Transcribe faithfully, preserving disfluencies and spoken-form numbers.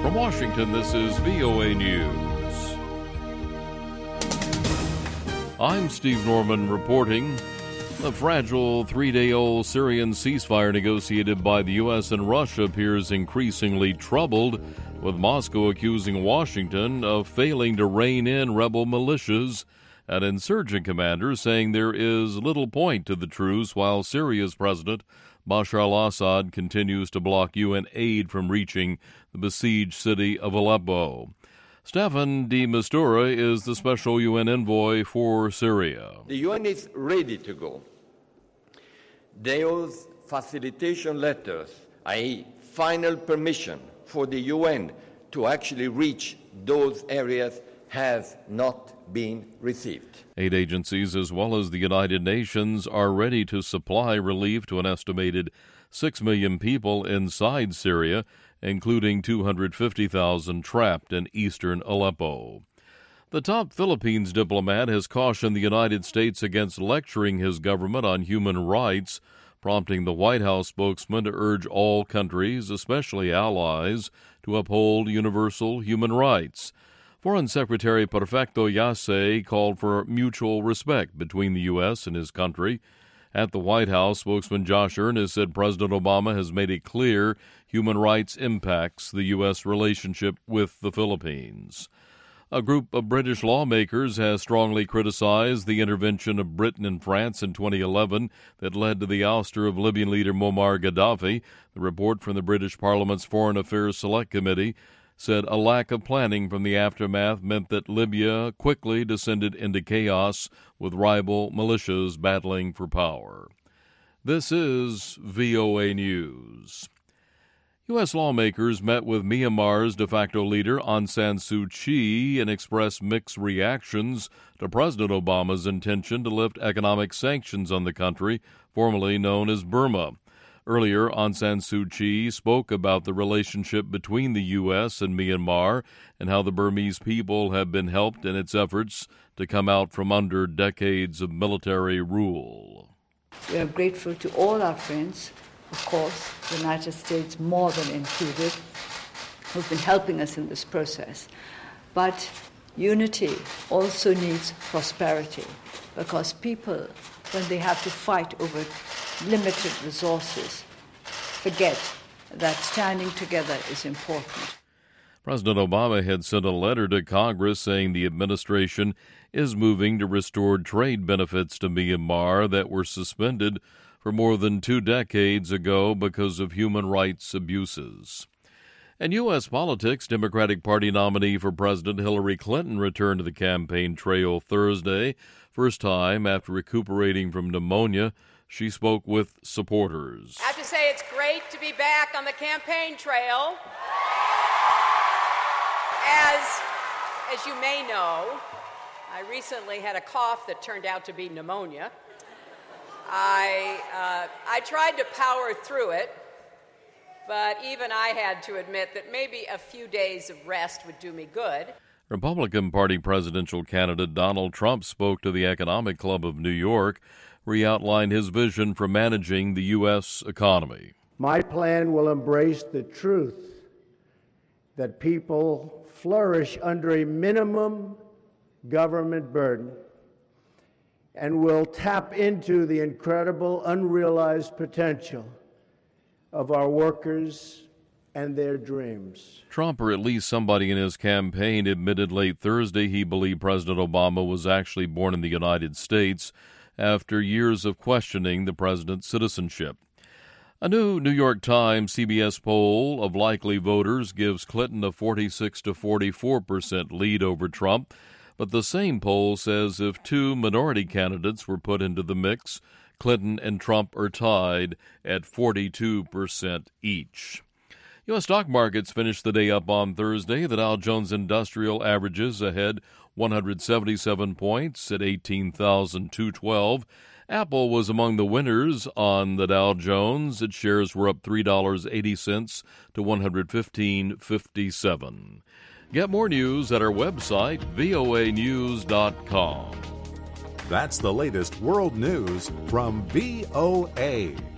From Washington, this is V O A News. I'm Steve Norman reporting. The fragile three-day-old Syrian ceasefire negotiated by the U S and Russia appears increasingly troubled, with Moscow accusing Washington of failing to rein in rebel militias and insurgent commanders saying there is little point to the truce while Syria's president Bashar al-Assad continues to block U N aid from reaching the besieged city of Aleppo. Staffan de Mistura is the special U N envoy for Syria. The U N is ready to go. Those facilitation letters, that is final permission for the U N to actually reach those areas, has not been received. Aid agencies as well as the United Nations are ready to supply relief to an estimated six million people inside Syria, including two hundred fifty thousand trapped in eastern Aleppo. The top Philippines diplomat has cautioned the United States against lecturing his government on human rights, prompting the White House spokesman to urge all countries, especially allies, to uphold universal human rights. Foreign Secretary Perfecto Yase called for mutual respect between the U S and his country. At the White House, spokesman Josh Earnest said President Obama has made it clear human rights impacts the U S relationship with the Philippines. A group of British lawmakers has strongly criticized the intervention of Britain and France in twenty eleven that led to the ouster of Libyan leader Muammar Gaddafi. The report from the British Parliament's Foreign Affairs Select Committee said a lack of planning from the aftermath meant that Libya quickly descended into chaos with rival militias battling for power. This is V O A News. U S lawmakers met with Myanmar's de facto leader Aung San Suu Kyi and expressed mixed reactions to President Obama's intention to lift economic sanctions on the country, formerly known as Burma. Earlier, Aung San Suu Kyi spoke about the relationship between the U S and Myanmar and how the Burmese people have been helped in its efforts to come out from under decades of military rule. We are grateful to all our friends, of course, the United States more than included, who've been helping us in this process. But unity also needs prosperity, because people, when they have to fight over limited resources, forget that standing together is important. President Obama had sent a letter to Congress saying the administration is moving to restore trade benefits to Myanmar that were suspended for more than two decades ago because of human rights abuses. In U S politics, Democratic Party nominee for President Hillary Clinton returned to the campaign trail Thursday, first time after recuperating from pneumonia. She spoke with supporters. I have to say it's great to be back on the campaign trail. As, as you may know, I recently had a cough that turned out to be pneumonia. I, uh, I tried to power through it, but even I had to admit that maybe a few days of rest would do me good. Republican Party presidential candidate Donald Trump spoke to the Economic Club of New York, where he outlined his vision for managing the U S economy. My plan will embrace the truth that people flourish under a minimum government burden and will tap into the incredible unrealized potential of our workers and their dreams. Trump, or at least somebody in his campaign, admitted late Thursday he believed President Obama was actually born in the United States after years of questioning the president's citizenship. A new New York Times C B S poll of likely voters gives Clinton a forty-six to forty-four percent lead over Trump, but the same poll says if two minority candidates were put into the mix, Clinton and Trump are tied at forty-two percent each. U S stock markets finished the day up on Thursday. The Dow Jones Industrial averages ahead one hundred seventy-seven points at eighteen thousand two hundred twelve. Apple was among the winners on the Dow Jones. Its shares were up three dollars and eighty cents to one hundred fifteen dollars and fifty-seven cents. Get more news at our website, V O A news dot com. That's the latest world news from V O A.